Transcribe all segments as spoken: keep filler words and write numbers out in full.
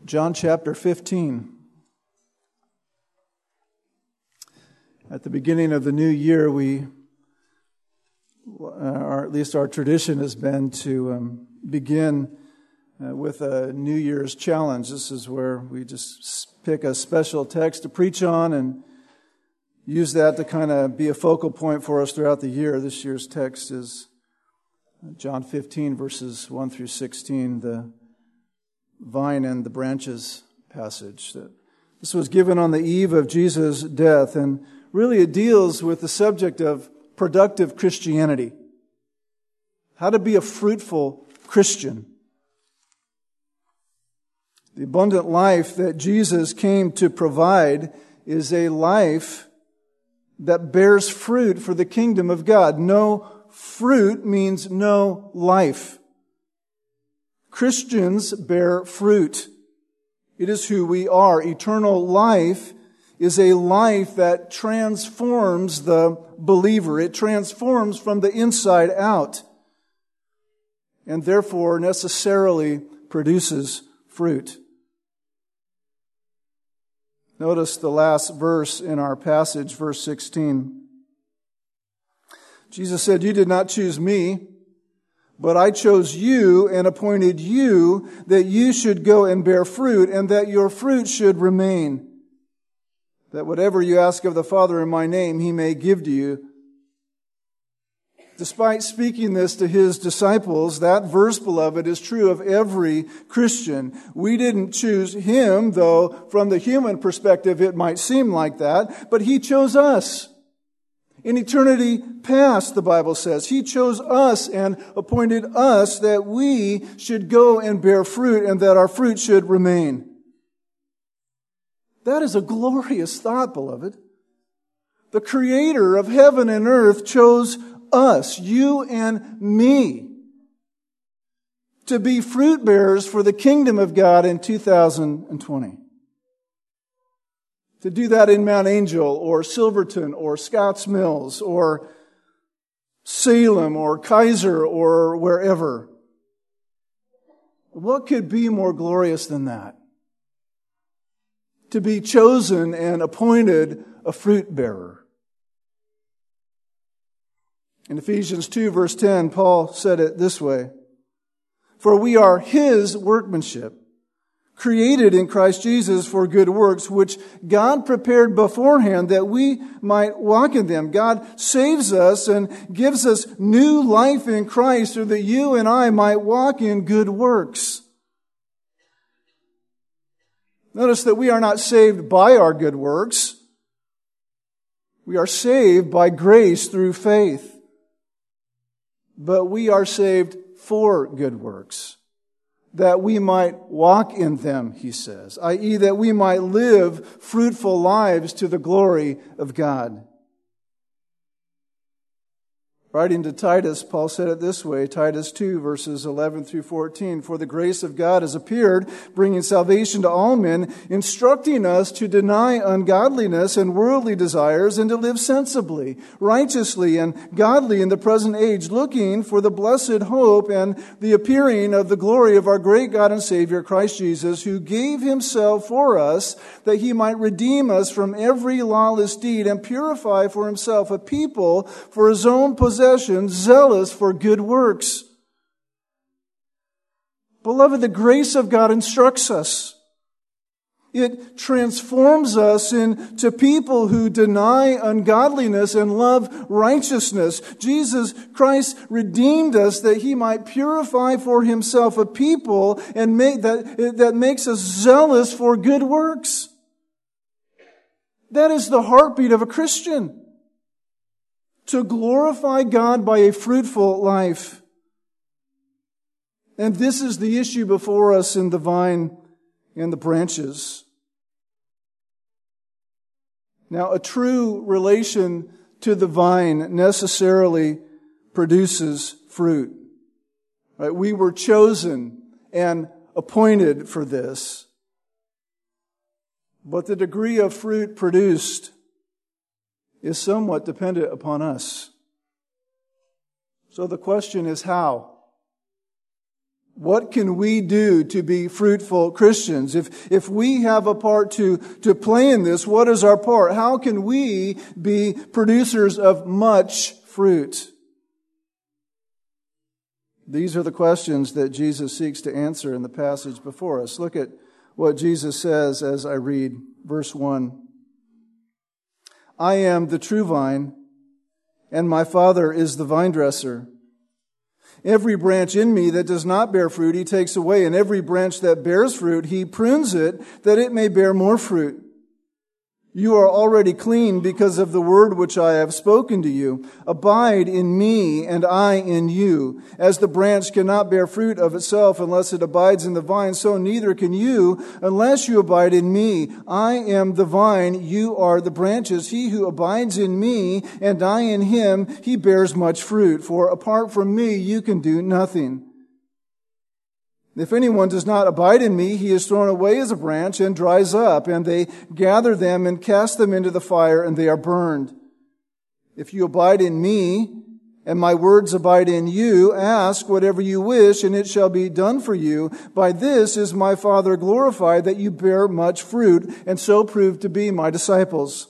John chapter fifteen. At the beginning of the new year, we, or at least our tradition has been to um, begin uh, with a New Year's challenge. This is where we just pick a special text to preach on and use that to kind of be a focal point for us throughout the year. This year's text is John fifteen, verses one through sixteen, the vine and the branches passage. This was given on the eve of Jesus' death, and really it deals with the subject of productive Christianity. How to be a fruitful Christian. The abundant life that Jesus came to provide is a life that bears fruit for the kingdom of God. No fruit means no life. Christians bear fruit. It is who we are. Eternal life is a life that transforms the believer. It transforms from the inside out, and therefore necessarily produces fruit. Notice the last verse in our passage, verse sixteen. Jesus said, "You did not choose me, but I chose you and appointed you that you should go and bear fruit, and that your fruit should remain, that whatever you ask of the Father in my name, He may give to you." Despite speaking this to His disciples, that verse, beloved, is true of every Christian. We didn't choose Him, though from the human perspective it might seem like that, but He chose us. In eternity past, the Bible says, He chose us and appointed us that we should go and bear fruit and that our fruit should remain. That is a glorious thought, beloved. The Creator of heaven and earth chose us, you and me, to be fruit bearers for the kingdom of God in two thousand twenty. To do that in Mount Angel or Silverton or Scotts Mills or Salem or Kaiser or wherever. What could be more glorious than that? To be chosen and appointed a fruit bearer. In Ephesians two, verse ten, Paul said it this way: "For we are His workmanship, created in Christ Jesus for good works, which God prepared beforehand that we might walk in them." God saves us and gives us new life in Christ so that you and I might walk in good works. Notice that we are not saved by our good works. We are saved by grace through faith. But we are saved for good works, that we might walk in them, he says, that is that we might live fruitful lives to the glory of God. Writing to Titus, Paul said it this way, Titus two, verses eleven through fourteen, "For the grace of God has appeared, bringing salvation to all men, instructing us to deny ungodliness and worldly desires, and to live sensibly, righteously, and godly in the present age, looking for the blessed hope and the appearing of the glory of our great God and Savior, Christ Jesus, who gave Himself for us, that He might redeem us from every lawless deed, and purify for Himself a people for His own possession, zealous for good works." Beloved, the grace of God instructs us. It transforms us into people who deny ungodliness and love righteousness. Jesus Christ redeemed us that He might purify for Himself a people and make that, that makes us zealous for good works. That is the heartbeat of a Christian. To glorify God by a fruitful life. And this is the issue before us in the vine and the branches. Now, a true relation to the vine necessarily produces fruit. Right? We were chosen and appointed for this. But the degree of fruit produced is somewhat dependent upon us. So the question is how? What can we do to be fruitful Christians? If, if we have a part to, to play in this, what is our part? How can we be producers of much fruit? These are the questions that Jesus seeks to answer in the passage before us. Look at what Jesus says as I read verse one. I am the true vine, and my Father is the vine dresser. Every branch in me that does not bear fruit, he takes away. And every branch that bears fruit, he prunes it, that it may bear more fruit. You are already clean because of the word which I have spoken to you. Abide in me, and I in you. As the branch cannot bear fruit of itself unless it abides in the vine, so neither can you unless you abide in me. I am the vine, you are the branches. He who abides in me, and I in him, he bears much fruit. For apart from me, you can do nothing. If anyone does not abide in me, he is thrown away as a branch and dries up, and they gather them and cast them into the fire, and they are burned. If you abide in me, and my words abide in you, ask whatever you wish, and it shall be done for you. By this is my Father glorified, that you bear much fruit, and so prove to be my disciples.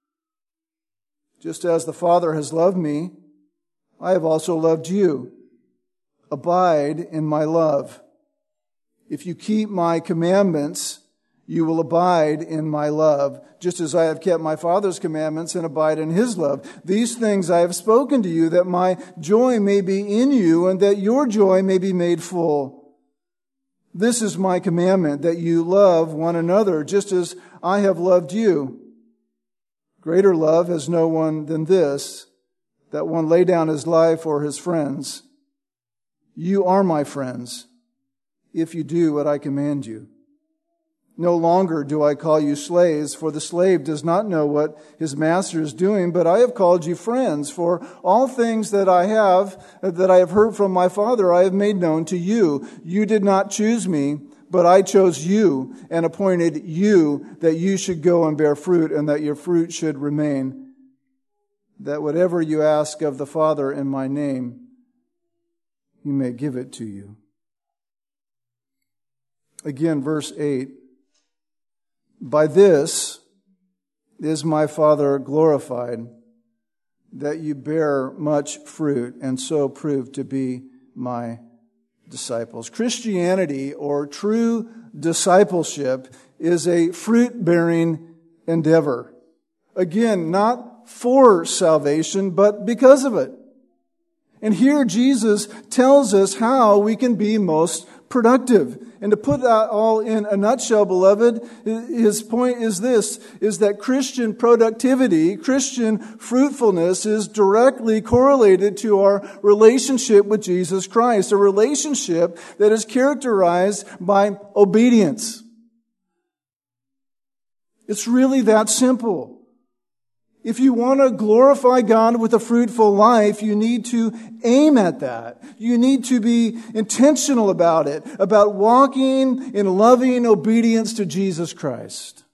Just as the Father has loved me, I have also loved you. Abide in my love. If you keep my commandments, you will abide in my love, just as I have kept my Father's commandments and abide in his love. These things I have spoken to you, that my joy may be in you, and that your joy may be made full. This is my commandment, that you love one another, just as I have loved you. Greater love has no one than this, that one lay down his life for his friends. You are my friends, if you do what I command you. No longer do I call you slaves, for the slave does not know what his master is doing, but I have called you friends, for all things that I have, that I have heard from my Father, I have made known to you. You did not choose me, but I chose you and appointed you that you should go and bear fruit, and that your fruit should remain, that whatever you ask of the Father in my name, he may give it to you. Again, verse eight. By this is my Father glorified, that you bear much fruit, and so prove to be my disciples. Christianity, or true discipleship, is a fruit-bearing endeavor. Again, not for salvation, but because of it. And here Jesus tells us how we can be most productive. And to put that all in a nutshell, beloved, his point is this, is that Christian productivity, Christian fruitfulness is directly correlated to our relationship with Jesus Christ, a relationship that is characterized by obedience. It's really that simple. If you want to glorify God with a fruitful life, you need to aim at that. You need to be intentional about it, about walking in loving obedience to Jesus Christ.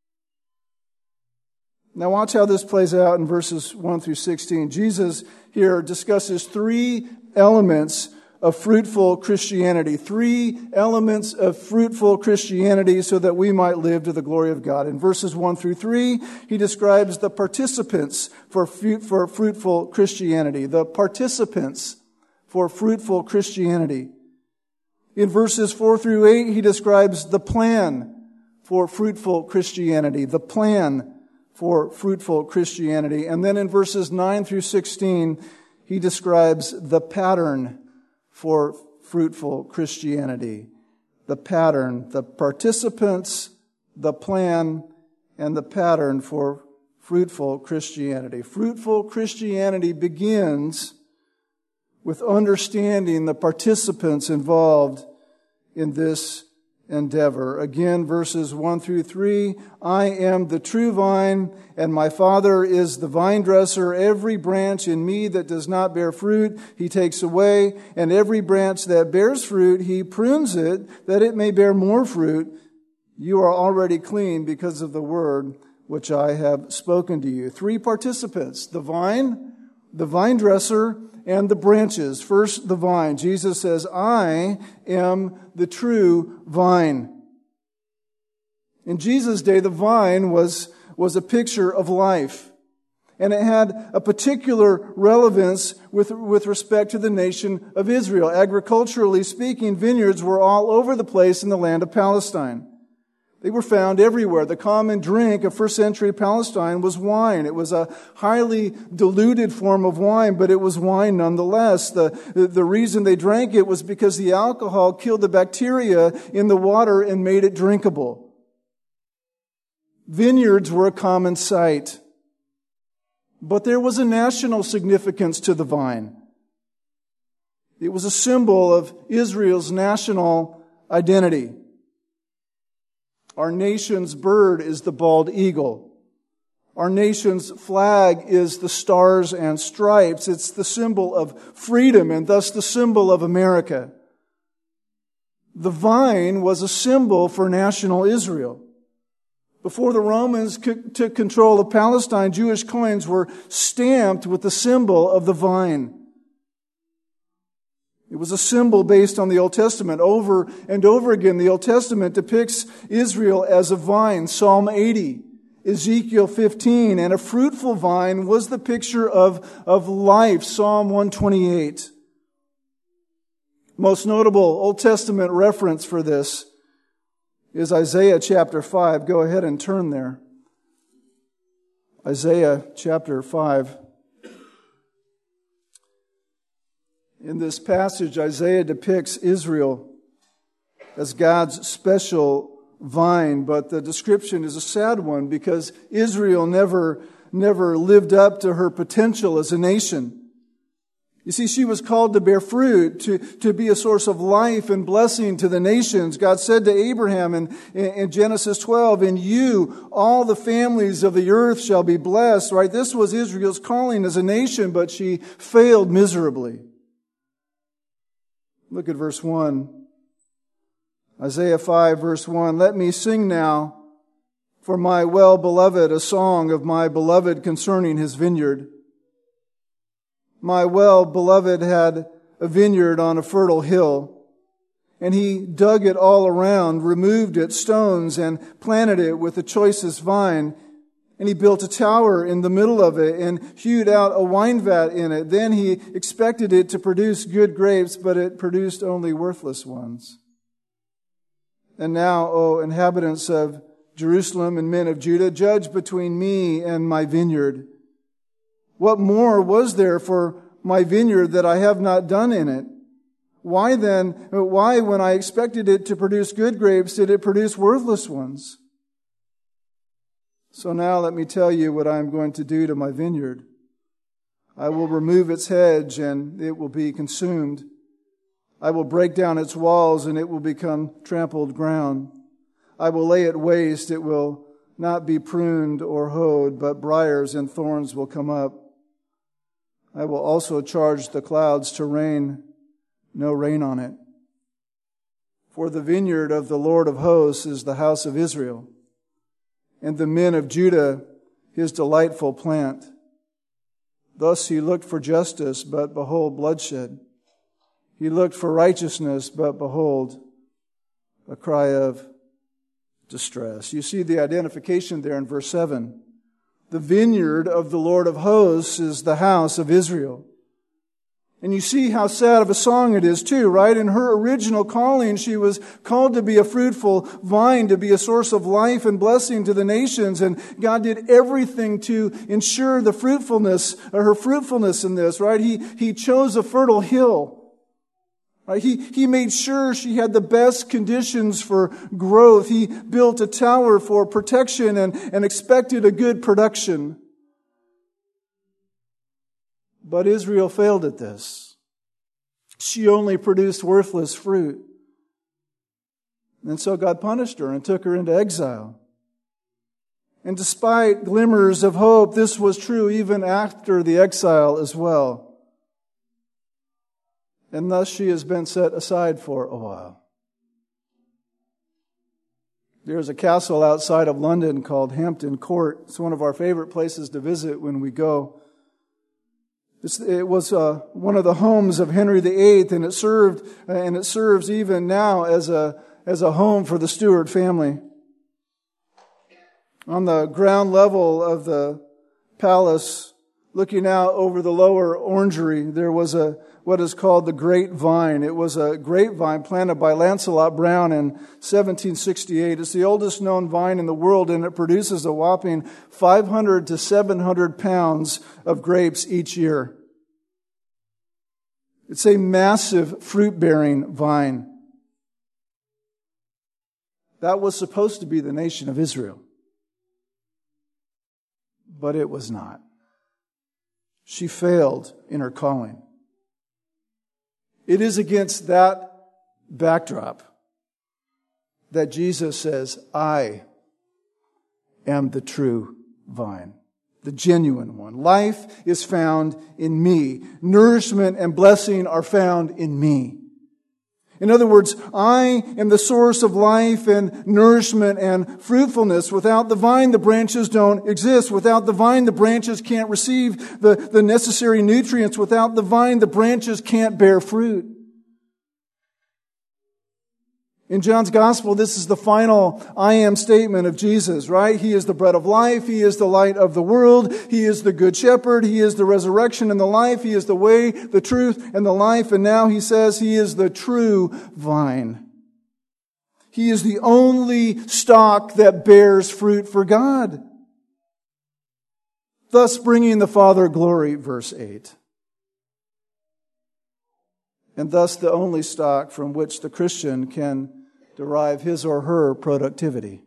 Now watch how this plays out in verses one through sixteen. Jesus here discusses three elements of fruitful Christianity. Three elements of fruitful Christianity so that we might live to the glory of God. In verses one through three, he describes the participants for, fruit, for fruitful Christianity. The participants for fruitful Christianity. In verses four through eight, he describes the plan for fruitful Christianity. The plan for fruitful Christianity. And then in verses nine through sixteen, he describes the pattern for fruitful Christianity. The pattern, the participants, the plan, and the pattern for fruitful Christianity. Fruitful Christianity begins with understanding the participants involved in this endeavor. Again, verses one through three, I am the true vine, and my Father is the vine dresser. Every branch in me that does not bear fruit, he takes away, and every branch that bears fruit, he prunes it, that it may bear more fruit. You are already clean because of the word which I have spoken to you. Three participants, the vine, the vine dresser, and the branches. First, the vine. Jesus says, I am the true vine. In Jesus' day, the vine was, was a picture of life. And it had a particular relevance with, with respect to the nation of Israel. Agriculturally speaking, vineyards were all over the place in the land of Palestine. They were found everywhere. The common drink of first century Palestine was wine. It was a highly diluted form of wine, but it was wine nonetheless. The, the reason they drank it was because the alcohol killed the bacteria in the water and made it drinkable. Vineyards were a common sight. But there was a national significance to the vine. It was a symbol of Israel's national identity. Our nation's bird is the bald eagle. Our nation's flag is the stars and stripes. It's the symbol of freedom and thus the symbol of America. The vine was a symbol for national Israel. Before the Romans took control of Palestine, Jewish coins were stamped with the symbol of the vine. It was a symbol based on the Old Testament. Over and over again, the Old Testament depicts Israel as a vine. Psalm eighty, Ezekiel fifteen, and a fruitful vine was the picture of, of life. Psalm one twenty-eight. Most notable Old Testament reference for this is Isaiah chapter five. Go ahead and turn there. Isaiah chapter five. In this passage, Isaiah depicts Israel as God's special vine, but the description is a sad one because Israel never, never lived up to her potential as a nation. You see, she was called to bear fruit, to, to be a source of life and blessing to the nations. God said to Abraham in, in Genesis twelve, in you, all the families of the earth shall be blessed, right? This was Israel's calling as a nation, but she failed miserably. Look at verse one. Isaiah five, verse one. Let me sing now for my well-beloved a song of my beloved concerning his vineyard. My well-beloved had a vineyard on a fertile hill, and he dug it all around, removed its stones, and planted it with the choicest vine. And he built a tower in the middle of it and hewed out a wine vat in it. Then he expected it to produce good grapes, but it produced only worthless ones. And now, O inhabitants of Jerusalem and men of Judah, judge between me and my vineyard. What more was there for my vineyard that I have not done in it? Why then, why when I expected it to produce good grapes, did it produce worthless ones? So now let me tell you what I am going to do to my vineyard. I will remove its hedge and it will be consumed. I will break down its walls and it will become trampled ground. I will lay it waste. It will not be pruned or hoed, but briars and thorns will come up. I will also charge the clouds to rain no rain on it. For the vineyard of the Lord of hosts is the house of Israel, and the men of Judah his delightful plant. Thus he looked for justice, but behold, bloodshed. He looked for righteousness, but behold, a cry of distress. You see the identification there in verse seven. The vineyard of the Lord of hosts is the house of Israel. And you see how sad of a song it is too, right? In her original calling, she was called to be a fruitful vine, to be a source of life and blessing to the nations. And God did everything to ensure the fruitfulness, or her fruitfulness in this, right? He, he chose a fertile hill. Right? He, he made sure she had the best conditions for growth. He built a tower for protection and, and expected a good production. But Israel failed at this. She only produced worthless fruit. And so God punished her and took her into exile. And despite glimmers of hope, this was true even after the exile as well. And thus she has been set aside for a while. There's a castle outside of London called Hampton Court. It's one of our favorite places to visit when we go. It's, it was uh, one of the homes of Henry the Eighth, and it served, uh, and it serves even now as a as a home for the Stuart family. On the ground level of the palace, looking out over the lower orangery, there was a what is called the Great Vine. It was a grapevine planted by Lancelot Brown in seventeen sixty-eight. It's the oldest known vine in the world, and it produces a whopping five hundred to seven hundred pounds of grapes each year. It's a massive fruit-bearing vine. That was supposed to be the nation of Israel. But it was not. She failed in her calling. It is against that backdrop that Jesus says, I am the true vine, the genuine one. Life is found in me. Nourishment and blessing are found in me. In other words, I am the source of life and nourishment and fruitfulness. Without the vine, the branches don't exist. Without the vine, the branches can't receive the, the necessary nutrients. Without the vine, the branches can't bear fruit. In John's Gospel, this is the final I am statement of Jesus, right? He is the bread of life. He is the light of the world. He is the good shepherd. He is the resurrection and the life. He is the way, the truth, and the life. And now he says he is the true vine. He is the only stock that bears fruit for God, thus bringing the Father glory, verse eight. And thus the only stock from which the Christian can derive his or her productivity.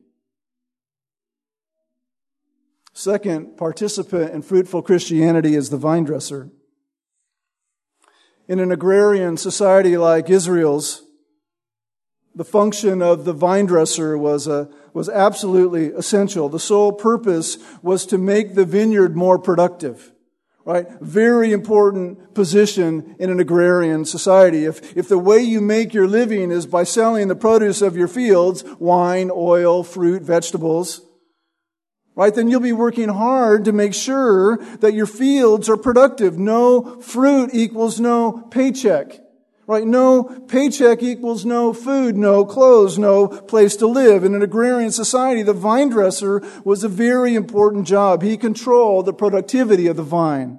Second participant in fruitful Christianity is the vine dresser. In an agrarian society like Israel's, the function of the vine dresser was a, was absolutely essential. The sole purpose was to make the vineyard more productive. Right? Very important position in an agrarian society. If, if the way you make your living is by selling the produce of your fields, wine, oil, fruit, vegetables, right, then you'll be working hard to make sure that your fields are productive. No fruit equals no paycheck. Right? No paycheck equals no food, no clothes, no place to live. In an agrarian society, the vine dresser was a very important job. He controlled the productivity of the vine.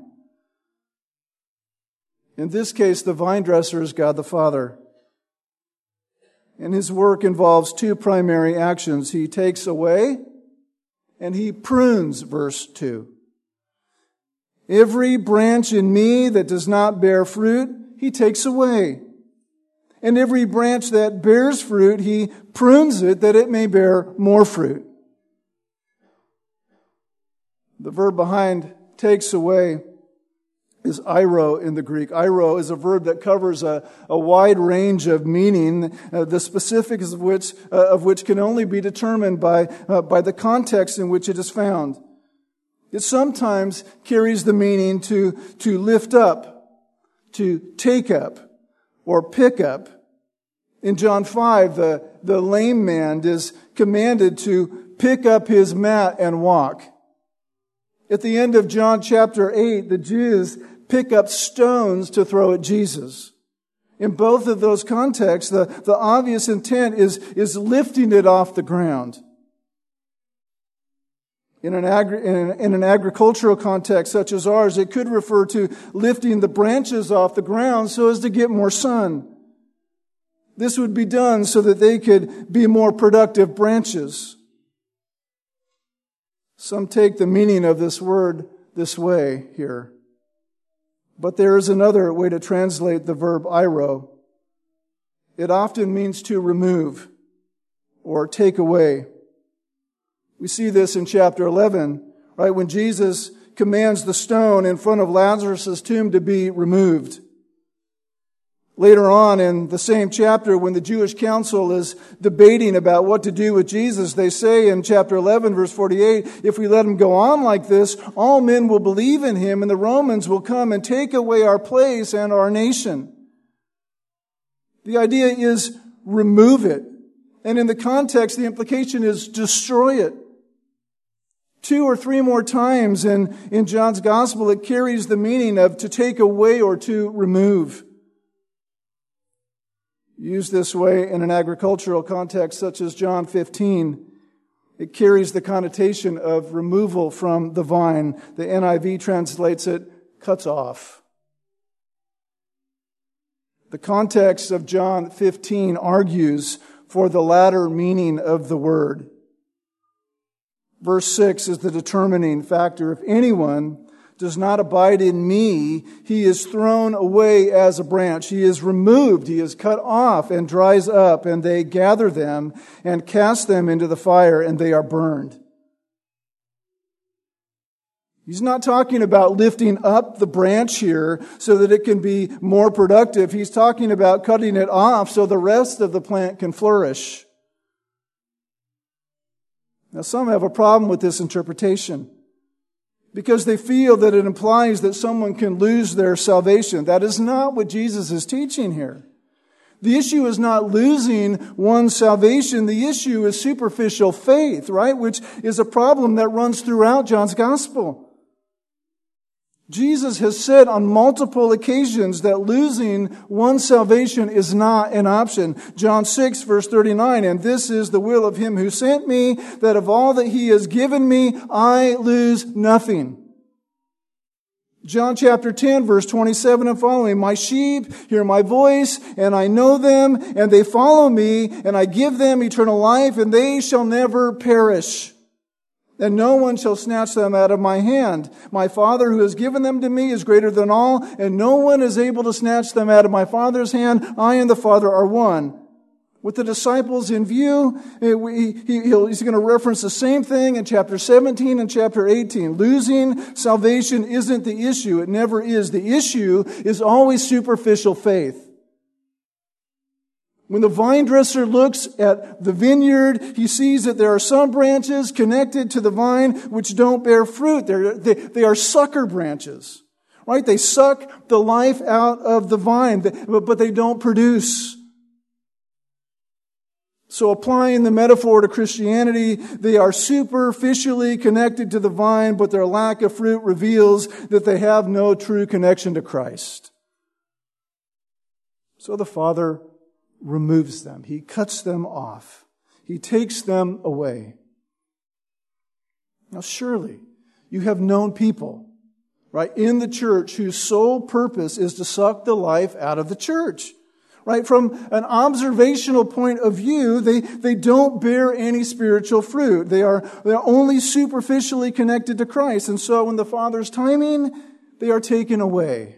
In this case, the vine dresser is God the Father. And his work involves two primary actions. He takes away and he prunes, verse two. Every branch in me that does not bear fruit, he takes away. And every branch that bears fruit, he prunes it that it may bear more fruit. The verb behind takes away is airo in the Greek. Airo is a verb that covers a, a wide range of meaning, uh, the specifics of which, uh, of which can only be determined by, uh, by the context in which it is found. It sometimes carries the meaning to, to lift up, to take up, or pick up. In John five, the, the lame man is commanded to pick up his mat and walk. At the end of John chapter eight, the Jews pick up stones to throw at Jesus. In both of those contexts, the, the obvious intent is, is lifting it off the ground. In an, agri- in, an, in an agricultural context such as ours, it could refer to lifting the branches off the ground so as to get more sun. This would be done so that they could be more productive branches. Some take the meaning of this word this way here. But there is another way to translate the verb airo. It often means to remove or take away. We see this in chapter eleven, right, when Jesus commands the stone in front of Lazarus' tomb to be removed. Later on in the same chapter, when the Jewish council is debating about what to do with Jesus, they say in chapter eleven, verse forty-eight, if we let him go on like this, all men will believe in him, and the Romans will come and take away our place and our nation. The idea is remove it. And in the context, the implication is destroy it. Two or three more times in, in John's Gospel, it carries the meaning of to take away or to remove. Used this way in an agricultural context such as John fifteen, it carries the connotation of removal from the vine. The N I V translates it, cuts off. The context of John fifteen argues for the latter meaning of the word. Verse six is the determining factor. If anyone does not abide in me, he is thrown away as a branch. He is removed, he is cut off and dries up, and they gather them and cast them into the fire, and they are burned. He's not talking about lifting up the branch here so that it can be more productive. He's talking about cutting it off so the rest of the plant can flourish. Now, some have a problem with this interpretation because they feel that it implies that someone can lose their salvation. That is not what Jesus is teaching here. The issue is not losing one's salvation. The issue is superficial faith, right? Which is a problem that runs throughout John's Gospel. Jesus has said on multiple occasions that losing one's salvation is not an option. John six, verse thirty-nine, and this is the will of him who sent me, that of all that he has given me, I lose nothing. John chapter ten, verse twenty-seven and following, my sheep hear my voice, and I know them, and they follow me, and I give them eternal life, and they shall never perish. And no one shall snatch them out of my hand. My Father who has given them to me is greater than all, and no one is able to snatch them out of my Father's hand. I and the Father are one. With the disciples in view, he's going to reference the same thing in chapter seventeen and chapter eighteen. Losing salvation isn't the issue. It never is. The issue is always superficial faith. When the vine dresser looks at the vineyard, he sees that there are some branches connected to the vine which don't bear fruit. They're, they, they are sucker branches, right? They suck the life out of the vine, but they don't produce. So applying the metaphor to Christianity, they are superficially connected to the vine, but their lack of fruit reveals that they have no true connection to Christ. So the Father removes them. He cuts them off. He takes them away. Now surely you have known people, right, in the church whose sole purpose is to suck the life out of the church. Right? From an observational point of view, they, they don't bear any spiritual fruit. They are, they are only superficially connected to Christ. And so in the Father's timing, they are taken away.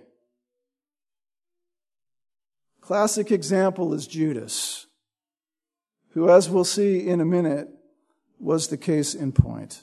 Classic example is Judas, who, as we'll see in a minute, was the case in point.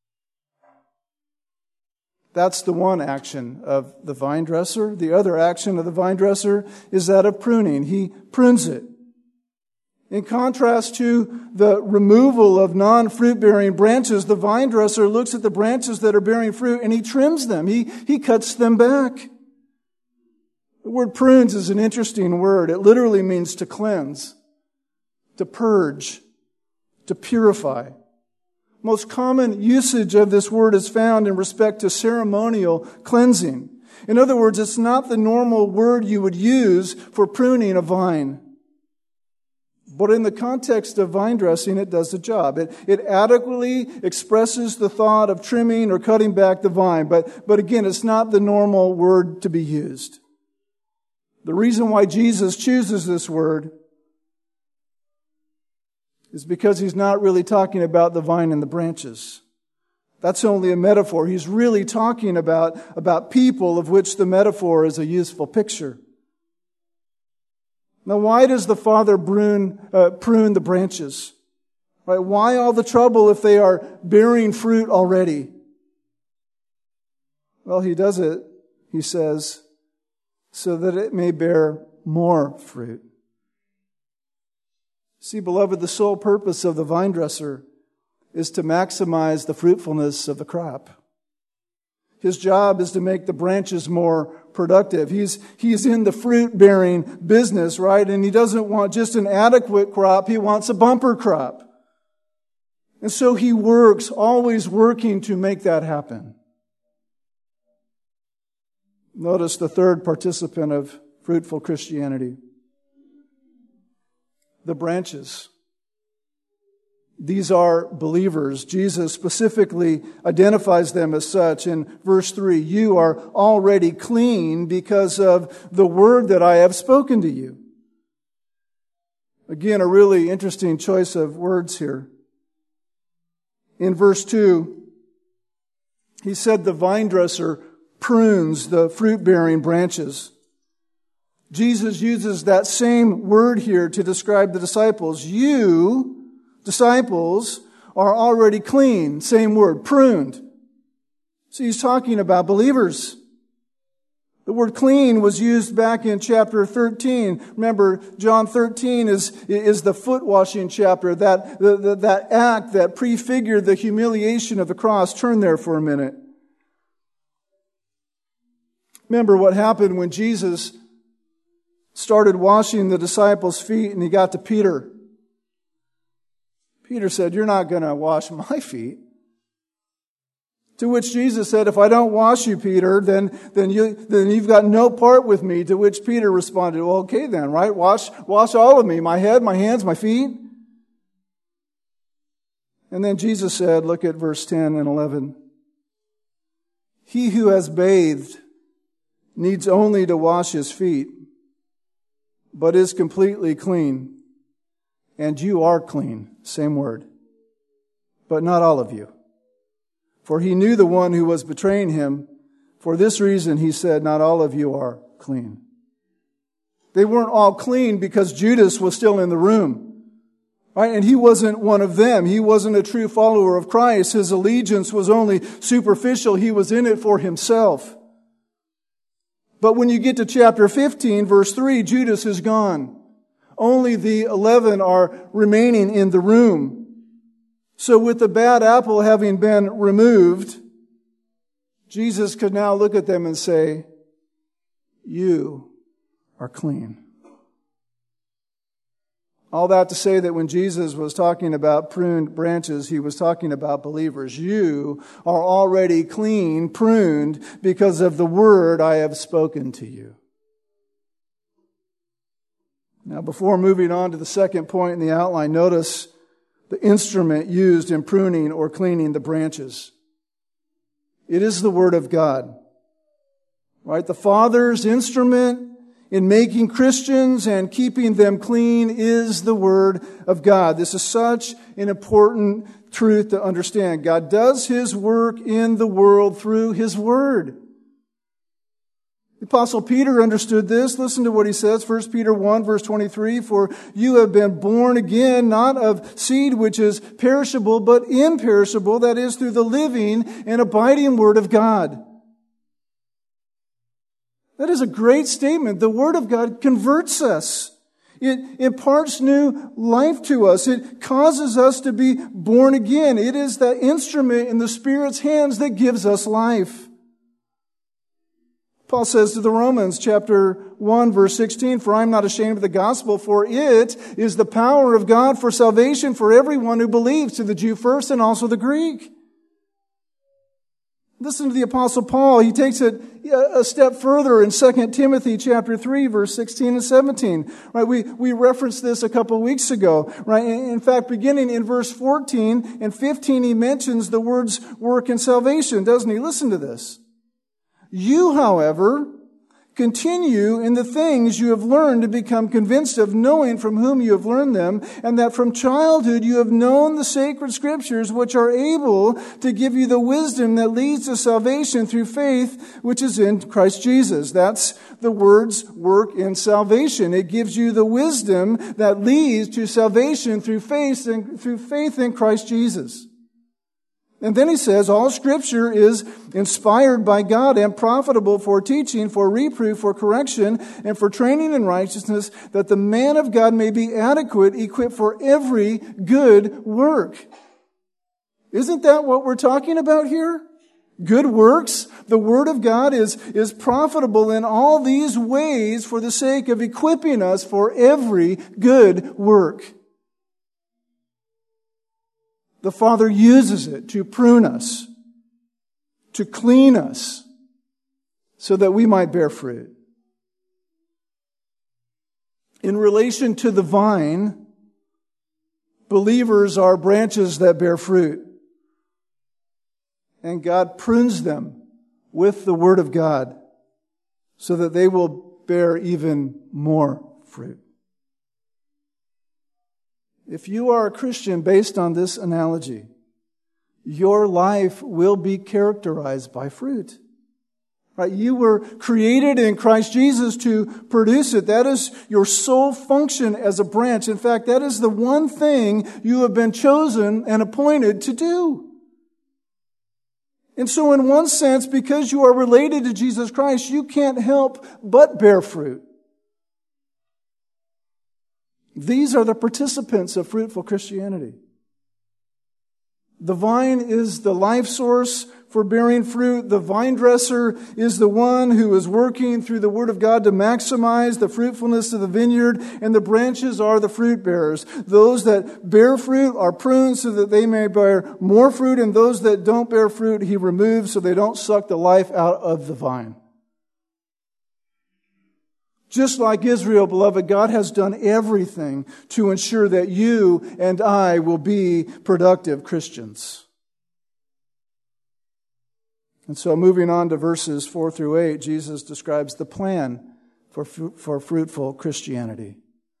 That's the one action of the vine dresser. The other action of the vine dresser is that of pruning. He prunes it. In contrast to the removal of non-fruit-bearing branches, the vine dresser looks at the branches that are bearing fruit and he trims them. He, he cuts them back. The word prunes is an interesting word. It literally means to cleanse, to purge, to purify. Most common usage of this word is found in respect to ceremonial cleansing. In other words, it's not the normal word you would use for pruning a vine. But in the context of vine dressing, it does the job. It, it adequately expresses the thought of trimming or cutting back the vine. But, but again, it's not the normal word to be used. The reason why Jesus chooses this word is because he's not really talking about the vine and the branches. That's only a metaphor. He's really talking about, about people, of which the metaphor is a useful picture. Now, why does the Father prune, uh, prune the branches? Right? Why all the trouble if they are bearing fruit already? Well, he does it, he says, so that it may bear more fruit. See, beloved, the sole purpose of the vine dresser is to maximize the fruitfulness of the crop. His job is to make the branches more productive. He's, he's in the fruit-bearing business, right? And he doesn't want just an adequate crop. He wants a bumper crop. And so He works, always working to make that happen. Notice the third participant of fruitful Christianity. The branches. These are believers. Jesus specifically identifies them as such in verse three. You are already clean because of the word that I have spoken to you. Again, a really interesting choice of words here. In verse two, he said the vine dresser prunes the fruit-bearing branches. Jesus uses that same word here to describe the disciples. You, disciples, are already clean. Same word, pruned. So he's talking about believers. The word clean was used back in chapter thirteen. Remember, John thirteen is, is the foot washing chapter, that, the, the, that act that prefigured the humiliation of the cross. Turn there for a minute. Remember what happened when Jesus started washing the disciples' feet and he got to Peter. Peter said, "You're not going to wash my feet." To which Jesus said, "If I don't wash you, Peter, then, then, you, then you've got no part with me." To which Peter responded, "Well, okay then, right? Wash, wash all of me, my head, my hands, my feet." And then Jesus said, look at verse ten and eleven. He who has bathed needs only to wash his feet, but is completely clean. And you are clean. Same word. But not all of you. For he knew the one who was betraying him. For this reason, he said, not all of you are clean. They weren't all clean because Judas was still in the room. Right? And he wasn't one of them. He wasn't a true follower of Christ. His allegiance was only superficial. He was in it for himself. But when you get to chapter fifteen, verse three, Judas is gone. Only the eleven are remaining in the room. So with the bad apple having been removed, Jesus could now look at them and say, you are clean. All that to say that when Jesus was talking about pruned branches, he was talking about believers. You are already clean, pruned, because of the word I have spoken to you. Now, before moving on to the second point in the outline, notice the instrument used in pruning or cleaning the branches. It is the Word of God. Right? The Father's instrument in making Christians and keeping them clean is the Word of God. This is such an important truth to understand. God does His work in the world through His Word. The Apostle Peter understood this. Listen to what he says, First Peter one, verse twenty-three, for you have been born again, not of seed which is perishable, but imperishable, that is, through the living and abiding Word of God. That is a great statement. The Word of God converts us. It imparts new life to us. It causes us to be born again. It is that instrument in the Spirit's hands that gives us life. Paul says to the Romans, chapter one, verse sixteen, for I am not ashamed of the gospel, for it is the power of God for salvation for everyone who believes, to the Jew first and also the Greek. Listen to the Apostle Paul. He takes it a step further in Second Timothy chapter three, verse sixteen and seventeen. Right? We, we referenced this a couple of weeks ago. Right? In fact, beginning in verse fourteen and fifteen, he mentions the words work and salvation, doesn't he? Listen to this. You, however, continue in the things you have learned to become convinced of, knowing from whom you have learned them, and that from childhood you have known the sacred scriptures, which are able to give you the wisdom that leads to salvation through faith, which is in Christ Jesus. That's the words work in salvation. It gives you the wisdom that leads to salvation through faith and through faith in Christ Jesus. And then he says, all Scripture is inspired by God and profitable for teaching, for reproof, for correction, and for training in righteousness, that the man of God may be adequate, equipped for every good work. Isn't that what we're talking about here? Good works. The Word of God is, is profitable in all these ways for the sake of equipping us for every good work. the Father uses it to prune us, to clean us, so that we might bear fruit. In relation to the vine, believers are branches that bear fruit. And God prunes them with the Word of God so that they will bear even more fruit. If you are a Christian based on this analogy, your life will be characterized by fruit. Right? You were created in Christ Jesus to produce it. That is your sole function as a branch. In fact, that is the one thing you have been chosen and appointed to do. And so in one sense, because you are related to Jesus Christ, you can't help but bear fruit. These are the participants of fruitful Christianity. The vine is the life source for bearing fruit. The vine dresser is the one who is working through the Word of God to maximize the fruitfulness of the vineyard, and the branches are the fruit bearers. Those that bear fruit are pruned so that they may bear more fruit, and those that don't bear fruit, He removes so they don't suck the life out of the vine. Just like Israel, beloved, God has done everything to ensure that you and I will be productive Christians. And so moving on to verses four through eight, Jesus describes the plan for, for fruitful Christianity.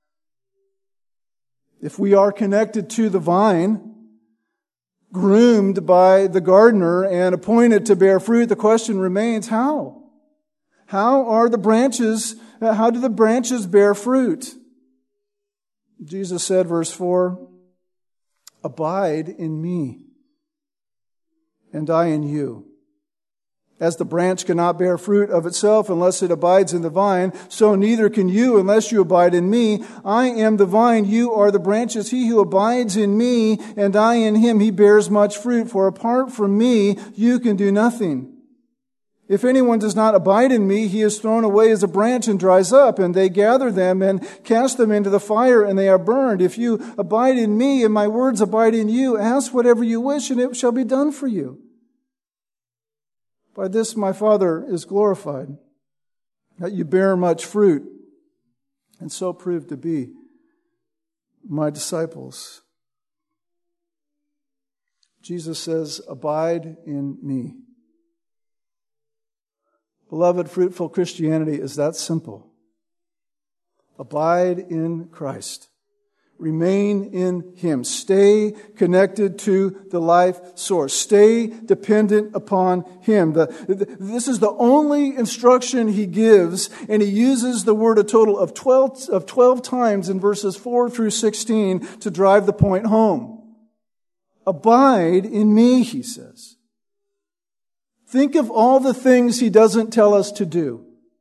If we are connected to the vine, groomed by the gardener and appointed to bear fruit, the question remains, how? How are the branches, how do the branches bear fruit? Jesus said, verse four, "Abide in me, and I in you. As the branch cannot bear fruit of itself unless it abides in the vine, so neither can you unless you abide in me. I am the vine, you are the branches. He who abides in me, and I in him, he bears much fruit. For apart from me, you can do nothing. If anyone does not abide in me, he is thrown away as a branch and dries up, and they gather them and cast them into the fire, and they are burned. If you abide in me, and my words abide in you, ask whatever you wish, and it shall be done for you. By this my Father is glorified, that you bear much fruit, and so prove to be my disciples." Jesus says, "Abide in me." Beloved, fruitful Christianity is that simple. Abide in Christ. Remain in Him. Stay connected to the life source. Stay dependent upon Him. The, the, this is the only instruction He gives, and He uses the word a total of twelve, of twelve times in verses four through sixteen to drive the point home. Abide in me, He says. Think of all the things He doesn't tell us to do.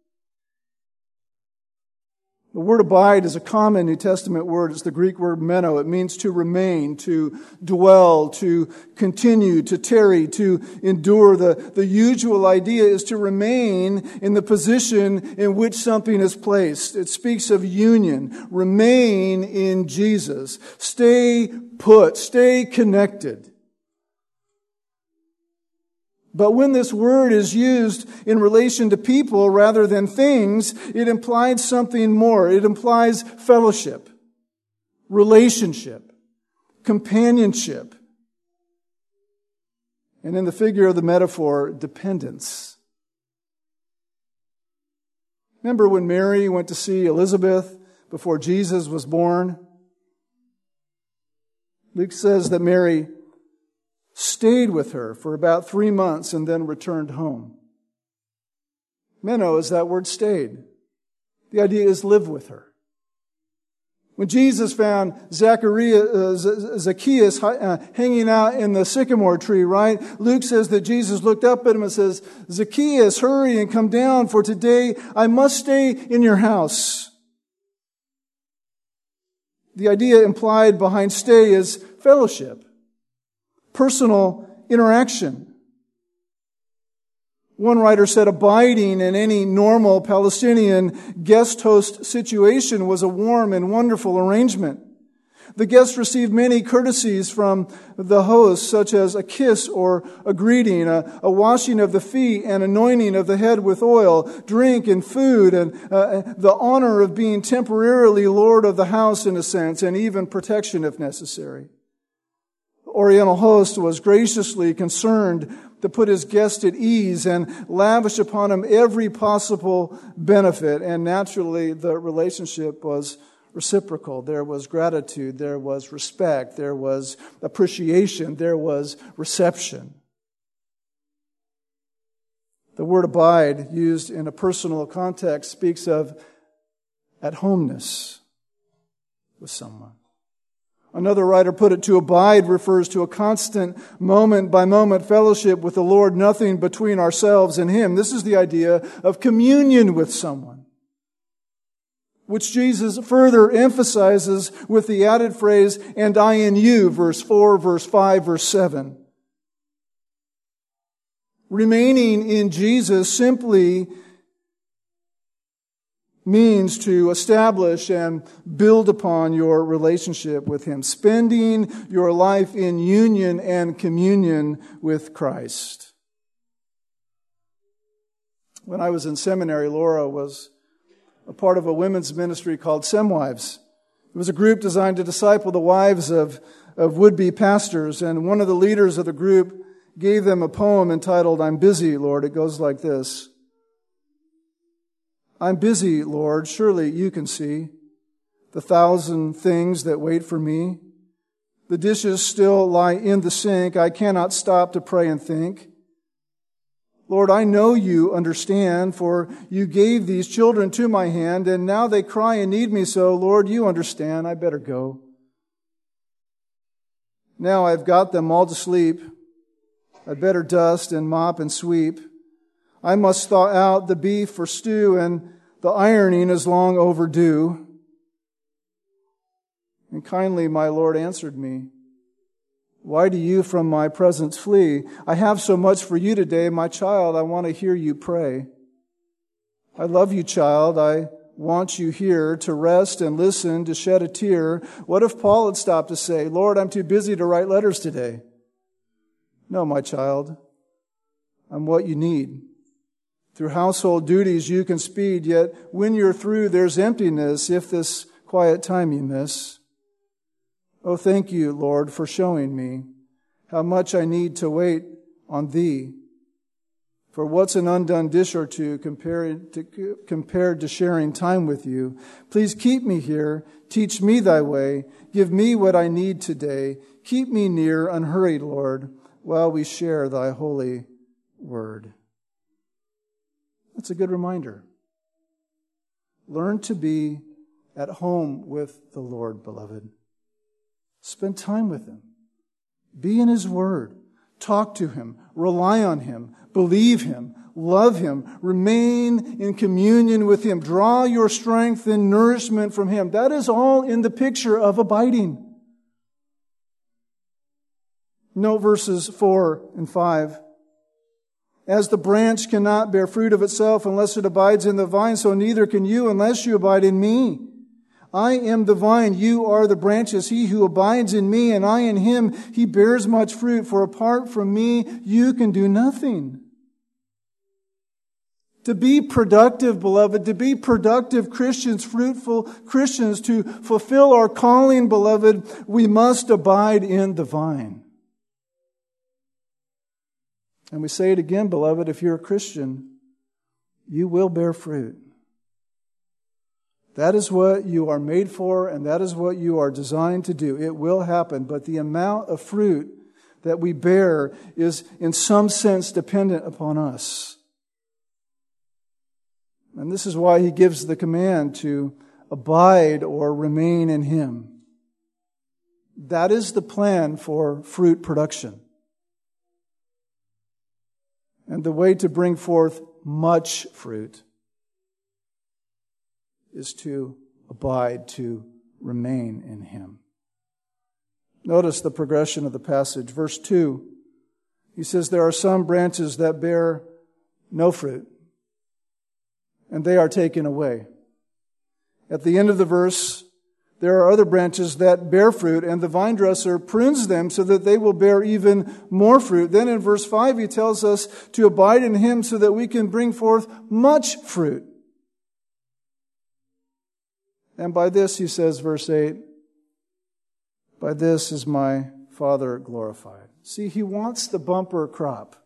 The word abide is a common New Testament word. It's the Greek word meno. It means to remain, to dwell, to continue, to tarry, to endure. The, the usual idea is to remain in the position in which something is placed. It speaks of union. Remain in Jesus. Stay put. Stay connected. But when this word is used in relation to people rather than things, it implies something more. It implies fellowship, relationship, companionship, and in the figure of the metaphor, dependence. Remember when Mary went to see Elizabeth before Jesus was born? Luke says that Mary stayed with her for about three months and then returned home. Meno is that word stayed. The idea is live with her. When Jesus found Zacharias, uh, Zacchaeus uh, hanging out in the sycamore tree, right? Luke says that Jesus looked up at him and says, "Zacchaeus, hurry and come down, for today I must stay in your house." The idea implied behind stay is fellowship. Personal interaction. One writer said abiding in any normal Palestinian guest host situation was a warm and wonderful arrangement. The guests received many courtesies from the host, such as a kiss or a greeting, a, a washing of the feet and anointing of the head with oil, drink and food, and uh, the honor of being temporarily lord of the house in a sense, and even protection if necessary. The Oriental host was graciously concerned to put his guest at ease and lavish upon him every possible benefit, and naturally the relationship was reciprocal. There was gratitude, there was respect, there was appreciation, there was reception. The word abide, used in a personal context, speaks of at-homeness with someone. Another writer put it, to abide refers to a constant moment-by-moment fellowship with the Lord, nothing between ourselves and Him. This is the idea of communion with someone, which Jesus further emphasizes with the added phrase, and I in you, verse four, verse five, verse seven. Remaining in Jesus simply means to establish and build upon your relationship with Him, spending your life in union and communion with Christ. When I was in seminary, Laura was a part of a women's ministry called Semwives. It was a group designed to disciple the wives of, of would-be pastors, and one of the leaders of the group gave them a poem entitled, I'm Busy, Lord. It goes like this. I'm busy, Lord, surely you can see the thousand things that wait for me. The dishes still lie in the sink. I cannot stop to pray and think. Lord, I know you understand, for you gave these children to my hand, and now they cry and need me so. Lord, you understand. I better go. Now I've got them all to sleep. I'd better dust and mop and sweep. I must thaw out the beef for stew, and the ironing is long overdue. And kindly my Lord answered me, why do you from my presence flee? I have so much for you today, my child. I want to hear you pray. I love you, child. I want you here to rest and listen, to shed a tear. What if Paul had stopped to say, Lord, I'm too busy to write letters today? No, my child. I'm what you need. Through household duties you can speed, yet when you're through, there's emptiness if this quiet time you miss. Oh, thank you, Lord, for showing me how much I need to wait on Thee. For what's an undone dish or two compared to, compared to sharing time with you? Please keep me here. Teach me Thy way. Give me what I need today. Keep me near, unhurried, Lord, while we share Thy holy word. That's a good reminder. Learn to be at home with the Lord, beloved. Spend time with Him. Be in His Word. Talk to Him. Rely on Him. Believe Him. Love Him. Remain in communion with Him. Draw your strength and nourishment from Him. That is all in the picture of abiding. Note verses four and five. As the branch cannot bear fruit of itself unless it abides in the vine, so neither can you unless you abide in me. I am the vine, you are the branches. He who abides in me and I in him, he bears much fruit. For apart from me, you can do nothing. To be productive, beloved, to be productive Christians, fruitful Christians, to fulfill our calling, beloved, we must abide in the vine. And we say it again, beloved, if you're a Christian, you will bear fruit. That is what you are made for, and that is what you are designed to do. It will happen, but the amount of fruit that we bear is in some sense dependent upon us. And this is why He gives the command to abide or remain in Him. That is the plan for fruit production. And the way to bring forth much fruit is to abide, to remain in Him. Notice the progression of the passage. Verse two, he says, there are some branches that bear no fruit, and they are taken away. At the end of the verse, There are other branches that bear fruit, and the vine dresser prunes them so that they will bear even more fruit. Then in verse five, he tells us to abide in him so that we can bring forth much fruit. And by this, he says, verse eight, by this is my Father glorified. See, he wants the bumper crop.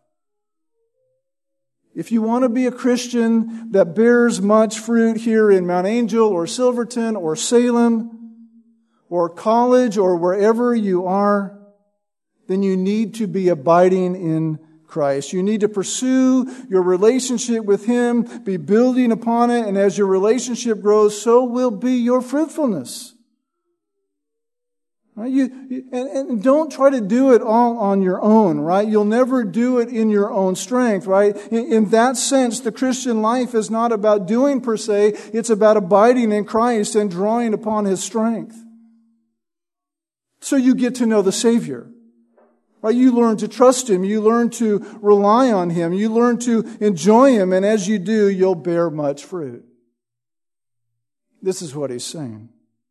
If you want to be a Christian that bears much fruit here in Mount Angel or Silverton or Salem or college or wherever you are, then you need to be abiding in Christ. You need to pursue your relationship with Him, be building upon it, and as your relationship grows, so will be your fruitfulness. Right? You, and, and don't try to do it all on your own, right? You'll never do it in your own strength, right? In, in that sense, the Christian life is not about doing per se, it's about abiding in Christ and drawing upon His strength. So you get to know the Savior. Right? You learn to trust Him. You learn to rely on Him. You learn to enjoy Him. And as you do, you'll bear much fruit. This is what he's saying.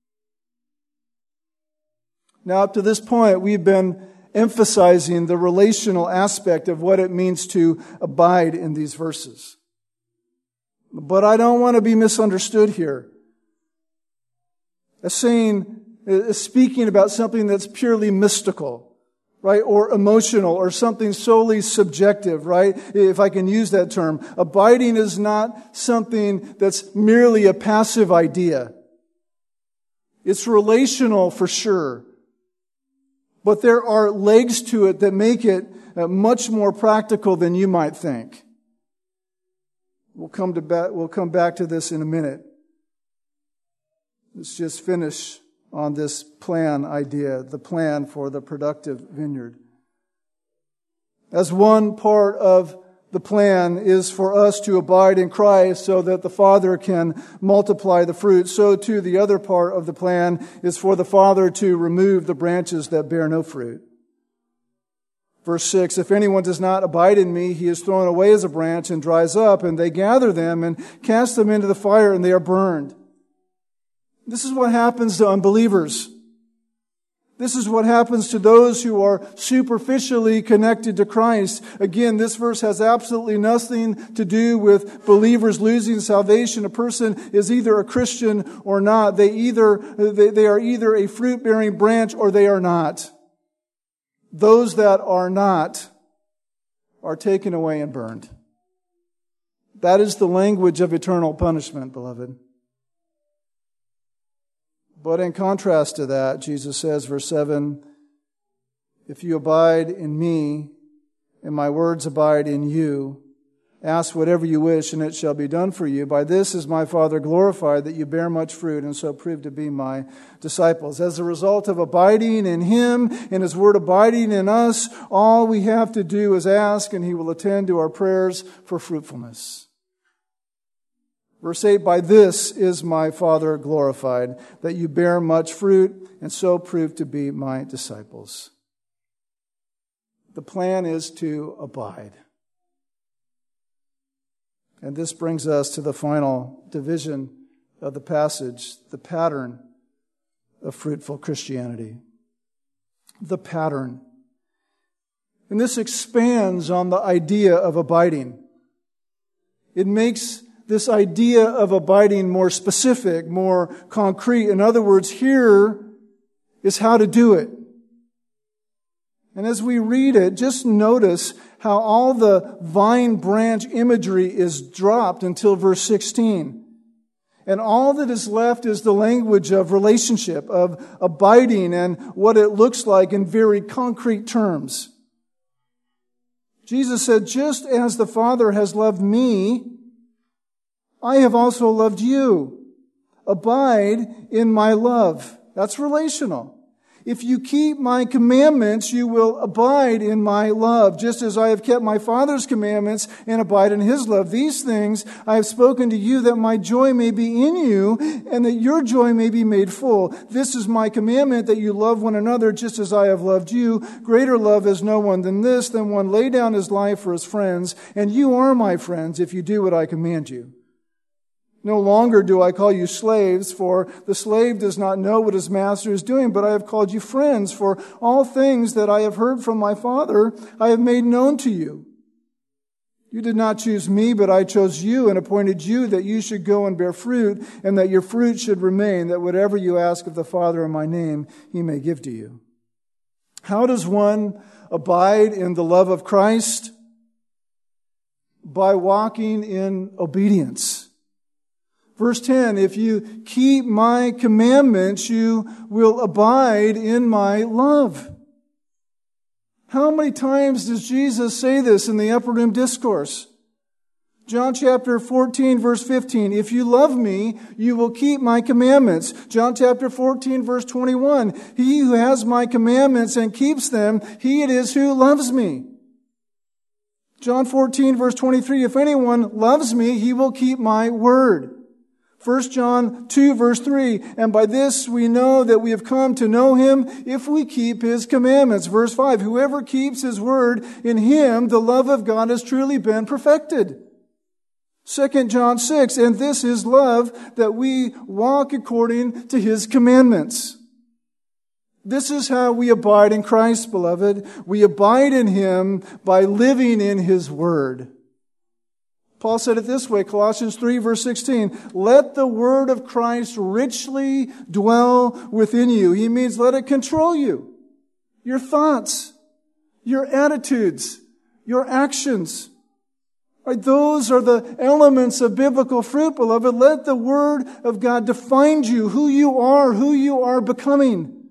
Now, up to this point, we've been emphasizing the relational aspect of what it means to abide in these verses. But I don't want to be misunderstood here. As saying, as speaking about something that's purely mystical, right? Or emotional, or something solely subjective, right? If I can use that term. Abiding is not something that's merely a passive idea. It's relational for sure. But there are legs to it that make it much more practical than you might think. We'll come to back, we'll come back to this in a minute. Let's just finish on this plan idea, the plan for the productive vineyard. As one part of the plan is for us to abide in Christ so that the Father can multiply the fruit, so too the other part of the plan is for the Father to remove the branches that bear no fruit. Verse six, if anyone does not abide in me, he is thrown away as a branch and dries up, and they gather them and cast them into the fire, and they are burned. This is what happens to unbelievers. This is what happens to those who are superficially connected to Christ. Again, this verse has absolutely nothing to do with believers losing salvation. A person is either a Christian or not. They either they, they are either a fruit-bearing branch or they are not. Those that are not are taken away and burned. That is the language of eternal punishment, beloved. But in contrast to that, Jesus says, verse seven, if you abide in me and my words abide in you, ask whatever you wish and it shall be done for you. By this is my Father glorified, that you bear much fruit and so prove to be my disciples. As a result of abiding in Him and His word abiding in us, all we have to do is ask and He will attend to our prayers for fruitfulness. Verse eight, by this is my Father glorified, that you bear much fruit and so prove to be my disciples. The plan is to abide. And this brings us to the final division of the passage, the pattern of fruitful Christianity. The pattern. And this expands on the idea of abiding. It makes this idea of abiding more specific, more concrete. In other words, here is how to do it. And as we read it, just notice how all the vine branch imagery is dropped until verse sixteen. And all that is left is the language of relationship, of abiding, and what it looks like in very concrete terms. Jesus said, just as the Father has loved me, I have also loved you. Abide in my love. That's relational. If you keep my commandments, you will abide in my love, just as I have kept my Father's commandments and abide in His love. These things I have spoken to you, that my joy may be in you and that your joy may be made full. This is my commandment, that you love one another just as I have loved you. Greater love has no one than this, than one lay down his life for his friends. And you are my friends if you do what I command you. No longer do I call you slaves, for the slave does not know what his master is doing, but I have called you friends, for all things that I have heard from my Father I have made known to you. You did not choose me, but I chose you and appointed you that you should go and bear fruit, and that your fruit should remain, that whatever you ask of the Father in my name, he may give to you. How does one abide in the love of Christ? By walking in obedience. Verse ten, if you keep my commandments, you will abide in my love. How many times does Jesus say this in the upper room discourse? John chapter fourteen, verse fifteen, if you love me, you will keep my commandments. John chapter fourteen, verse twenty-one, he who has my commandments and keeps them, he it is who loves me. John fourteen, verse twenty-three, if anyone loves me, he will keep my word. First John two, verse three, and by this we know that we have come to know him if we keep his commandments. Verse five, whoever keeps his word, in him the love of God has truly been perfected. Second John six, and this is love, that we walk according to his commandments. This is how we abide in Christ, beloved. We abide in him by living in his word. Paul said it this way, Colossians three, verse sixteen, let the word of Christ richly dwell within you. He means let it control you, your thoughts, your attitudes, your actions. Right? Those are the elements of biblical fruit, beloved. Let the word of God define you, who you are, who you are becoming.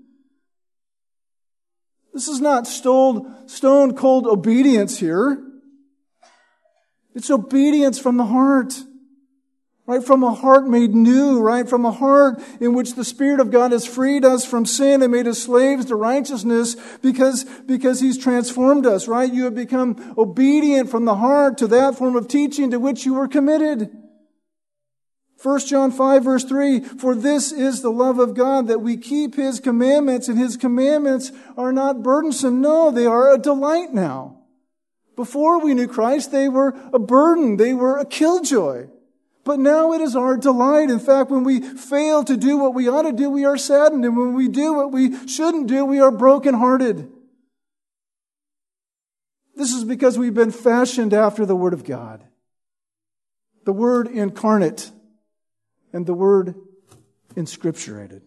This is not stone cold obedience here. It's obedience from the heart, right? From a heart made new, right? From a heart in which the Spirit of God has freed us from sin and made us slaves to righteousness because, because He's transformed us, right? You have become obedient from the heart to that form of teaching to which you were committed. First John five, verse three, for this is the love of God, that we keep His commandments, and His commandments are not burdensome. No, they are a delight now. Before we knew Christ, they were a burden. They were a killjoy. But now it is our delight. In fact, when we fail to do what we ought to do, we are saddened. And when we do what we shouldn't do, we are brokenhearted. This is because we've been fashioned after the Word of God. The Word incarnate and the Word inscripturated.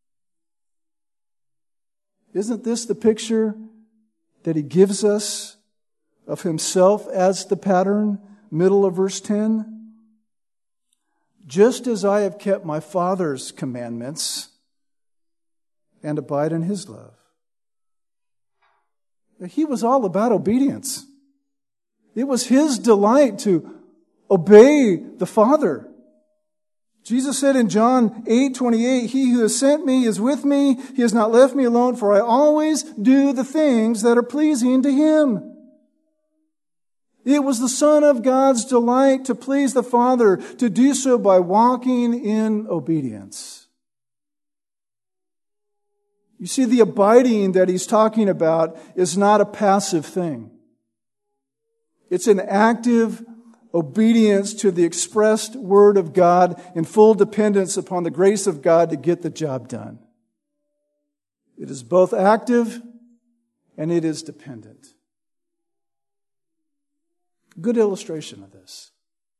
Isn't this the picture that He gives us of Himself as the pattern? Middle of verse ten. Just as I have kept my Father's commandments and abide in His love. He was all about obedience. It was His delight to obey the Father. Jesus said in John eight twenty-eight, He who has sent me is with me. He has not left me alone, for I always do the things that are pleasing to Him. It was the Son of God's delight to please the Father, to do so by walking in obedience. You see, the abiding that He's talking about is not a passive thing. It's an active obedience to the expressed Word of God in full dependence upon the grace of God to get the job done. It is both active and it is dependent. Good illustration of this.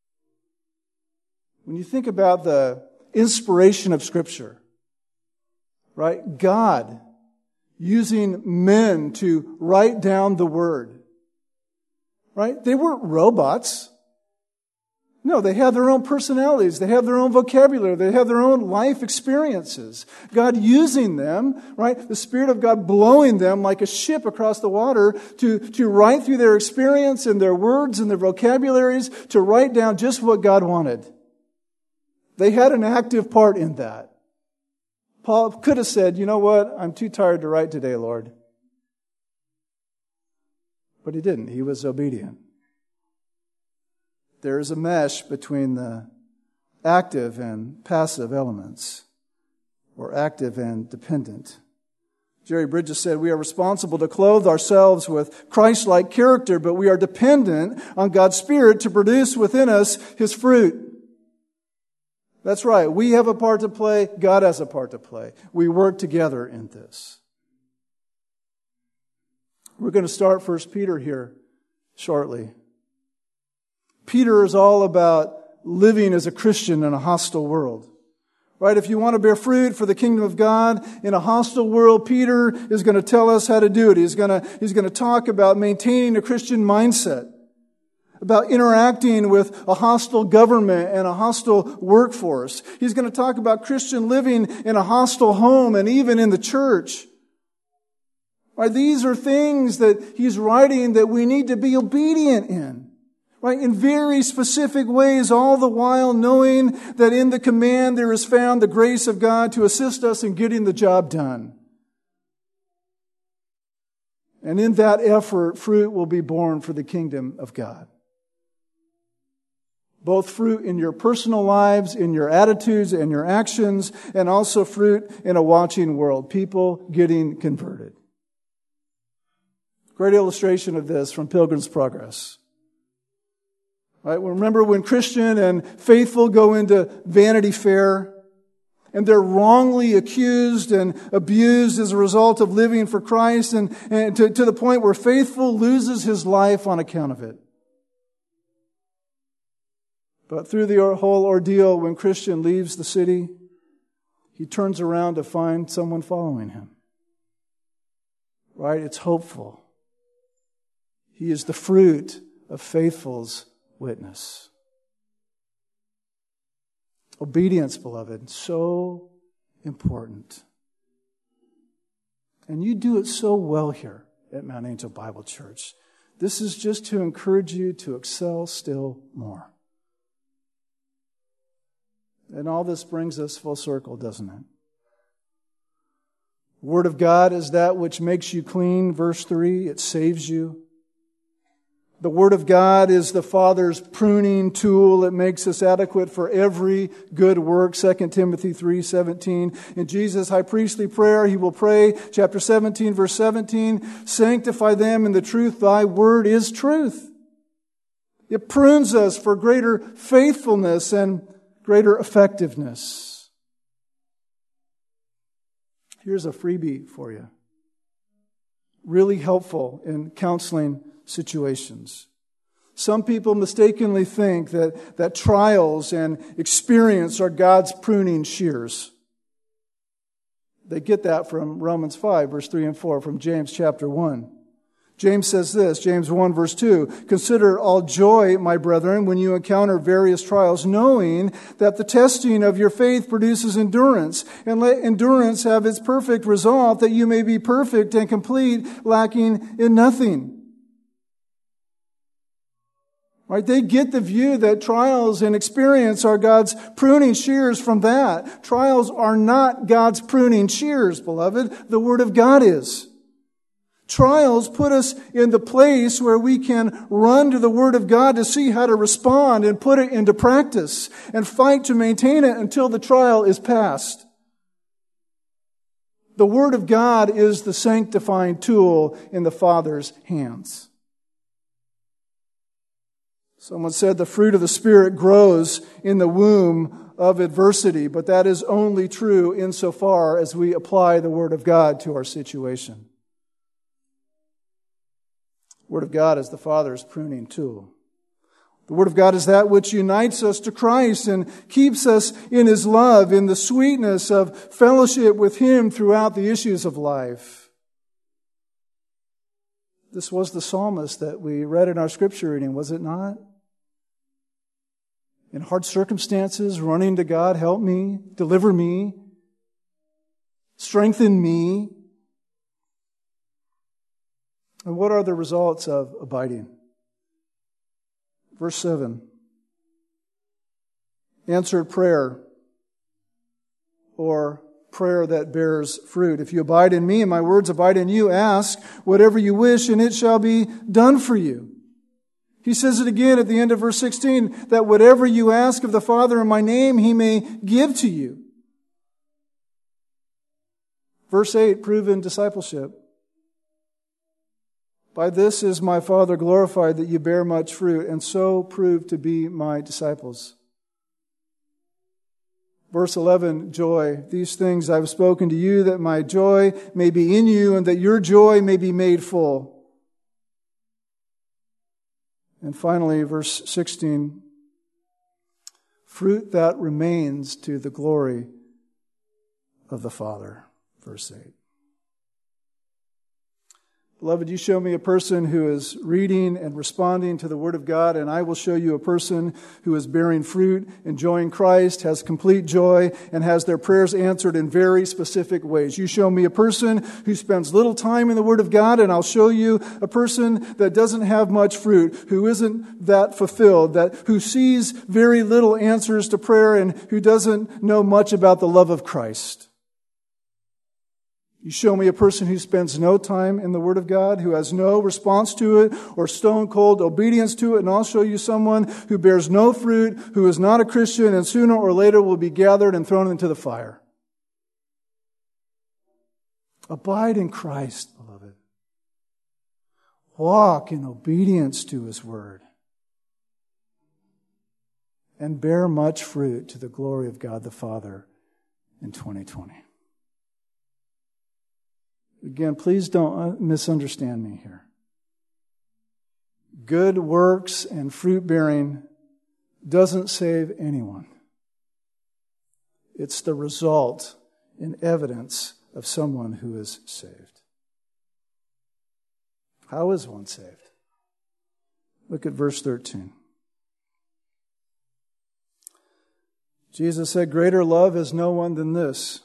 When you think about the inspiration of Scripture, right? God using men to write down the Word, right? They weren't robots. No, they have their own personalities. They have their own vocabulary. They have their own life experiences. God using them, right? The Spirit of God blowing them like a ship across the water to, to write through their experience and their words and their vocabularies to write down just what God wanted. They had an active part in that. Paul could have said, you know what? I'm too tired to write today, Lord. But he didn't. He was obedient. There is a mesh between the active and passive elements, or active and dependent. Jerry Bridges said, we are responsible to clothe ourselves with Christ-like character, but we are dependent on God's Spirit to produce within us His fruit. That's right. We have a part to play. God has a part to play. We work together in this. We're going to start First Peter here shortly. Peter is all about living as a Christian in a hostile world. Right? If you want to bear fruit for the kingdom of God in a hostile world, Peter is going to tell us how to do it. He's going to, he's going to talk about maintaining a Christian mindset, about interacting with a hostile government and a hostile workforce. He's going to talk about Christian living in a hostile home and even in the church. Right? These are things that he's writing that we need to be obedient in. Right? In very specific ways, all the while knowing that in the command there is found the grace of God to assist us in getting the job done. And in that effort, fruit will be born for the kingdom of God. Both fruit in your personal lives, in your attitudes and your actions, and also fruit in a watching world. People getting converted. Great illustration of this from Pilgrim's Progress. Right? Remember when Christian and faithful go into Vanity Fair and they're wrongly accused and abused as a result of living for Christ, and, and to, to the point where faithful loses his life on account of it. But through the whole ordeal, when Christian leaves the city, he turns around to find someone following him. Right? It's hopeful. He is the fruit of faithful's witness. Obedience, beloved, so important. And you do it so well here at Mount Angel Bible Church. This is just to encourage you to excel still more. And all this brings us full circle, doesn't it? The Word of God is that which makes you clean, verse three. It saves you. The Word of God is the Father's pruning tool. It makes us adequate for every good work, Second Timothy three seventeen. In Jesus' high priestly prayer, He will pray, chapter seventeen, verse seventeen, sanctify them in the truth. Thy Word is truth. It prunes us for greater faithfulness and greater effectiveness. Here's a freebie for you. Really helpful in counseling situations. Some people mistakenly think that, that trials and experience are God's pruning shears. They get that from Romans five, verse three and four, from James chapter one. James says this, James one, verse two, consider it all joy, my brethren, when you encounter various trials, knowing that the testing of your faith produces endurance, and let endurance have its perfect result, that you may be perfect and complete, lacking in nothing. Right? They get the view that trials and experience are God's pruning shears from that. Trials are not God's pruning shears, beloved. The Word of God is. Trials put us in the place where we can run to the Word of God to see how to respond and put it into practice and fight to maintain it until the trial is past. The Word of God is the sanctifying tool in the Father's hands. Someone said the fruit of the Spirit grows in the womb of adversity, but that is only true insofar as we apply the Word of God to our situation. The Word of God is the Father's pruning tool. The Word of God is that which unites us to Christ and keeps us in His love, in the sweetness of fellowship with Him throughout the issues of life. This was the psalmist that we read in our scripture reading, was it not? In hard circumstances, running to God, help me, deliver me, strengthen me. And what are the results of abiding? Verse seven. Answered prayer, or prayer that bears fruit. If you abide in me and my words abide in you, ask whatever you wish and it shall be done for you. He says it again at the end of verse sixteen, that whatever you ask of the Father in my name, He may give to you. Verse eight, proven discipleship. By this is my Father glorified, that you bear much fruit, and so prove to be my disciples. Verse eleven, joy. These things I've spoken to you, that my joy may be in you, and that your joy may be made full. And finally, verse sixteen, fruit that remains to the glory of the Father. Verse eight. Beloved, you show me a person who is reading and responding to the Word of God, and I will show you a person who is bearing fruit, enjoying Christ, has complete joy, and has their prayers answered in very specific ways. You show me a person who spends little time in the Word of God, and I'll show you a person that doesn't have much fruit, who isn't that fulfilled, that who sees very little answers to prayer, and who doesn't know much about the love of Christ. You show me a person who spends no time in the Word of God, who has no response to it or stone-cold obedience to it, and I'll show you someone who bears no fruit, who is not a Christian, and sooner or later will be gathered and thrown into the fire. Abide in Christ, beloved. Walk in obedience to His Word. And bear much fruit to the glory of God the Father in twenty twenty. Again, please don't misunderstand me here. Good works and fruit bearing doesn't save anyone. It's the result and evidence of someone who is saved. How is one saved? Look at verse thirteen. Jesus said, "Greater love has no one than this,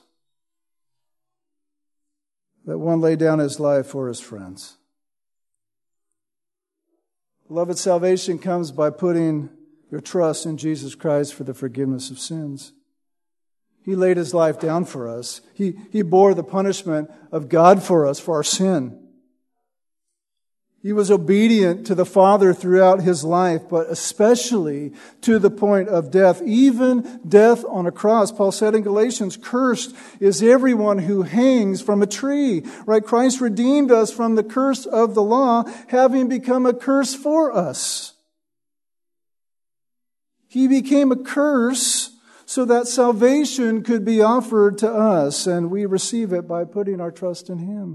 that one lay down his life for his friends." Beloved, salvation comes by putting your trust in Jesus Christ for the forgiveness of sins. He laid His life down for us. He, he bore the punishment of God for us, for our sin. He was obedient to the Father throughout His life, but especially to the point of death, even death on a cross. Paul said in Galatians, "Cursed is everyone who hangs from a tree." Right? Christ redeemed us from the curse of the law, having become a curse for us. He became a curse so that salvation could be offered to us, and we receive it by putting our trust in Him.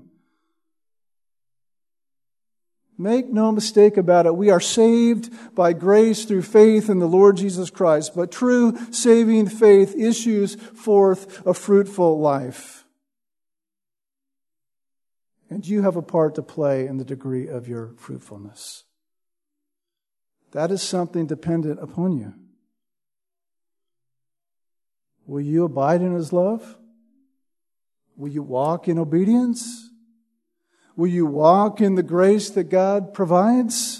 Make no mistake about it. We are saved by grace through faith in the Lord Jesus Christ. But true saving faith issues forth a fruitful life. And you have a part to play in the degree of your fruitfulness. That is something dependent upon you. Will you abide in His love? Will you walk in obedience? Will you walk in the grace that God provides?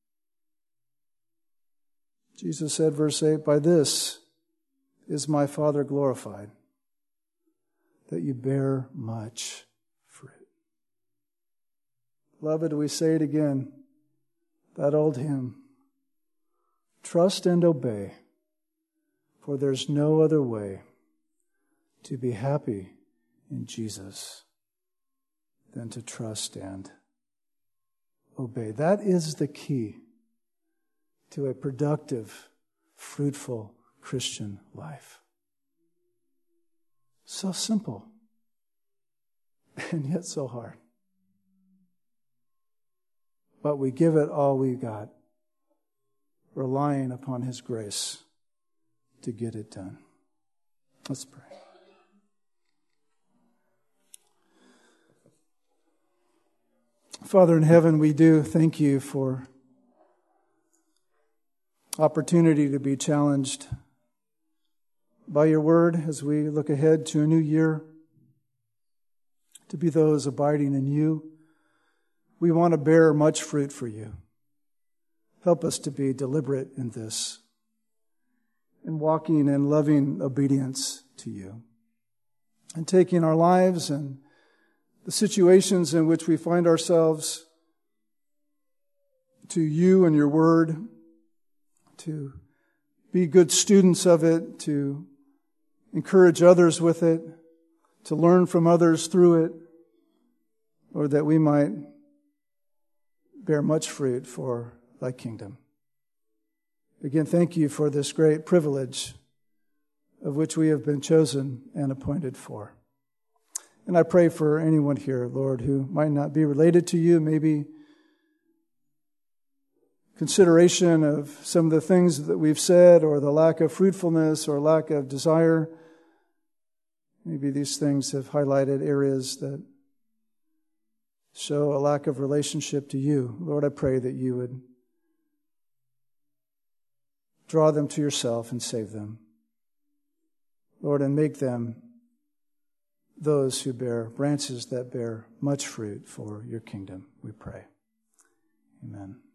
Jesus said, verse eight, "By this is my Father glorified, that you bear much fruit." Beloved, we say it again, that old hymn, "Trust and obey, for there's no other way to be happy in Jesus than to trust and obey." That is the key to a productive, fruitful Christian life. So simple, and yet so hard. But we give it all we got, relying upon His grace to get it done. Let's pray. Father in heaven, we do thank You for opportunity to be challenged by Your Word as we look ahead to a new year, to be those abiding in You. We want to bear much fruit for You. Help us to be deliberate in this and walking in loving obedience to You, and taking our lives and the situations in which we find ourselves to You and Your Word, to be good students of it, to encourage others with it, to learn from others through it, or that we might bear much fruit for Thy kingdom. Again, thank You for this great privilege of which we have been chosen and appointed for. And I pray for anyone here, Lord, who might not be related to you, maybe consideration of some of the things that we've said, or the lack of fruitfulness or lack of desire. Maybe these things have highlighted areas that show a lack of relationship to you. Lord, I pray that you would draw them to yourself and save them. Lord, and make them those who bear branches that bear much fruit for your kingdom, we pray. Amen.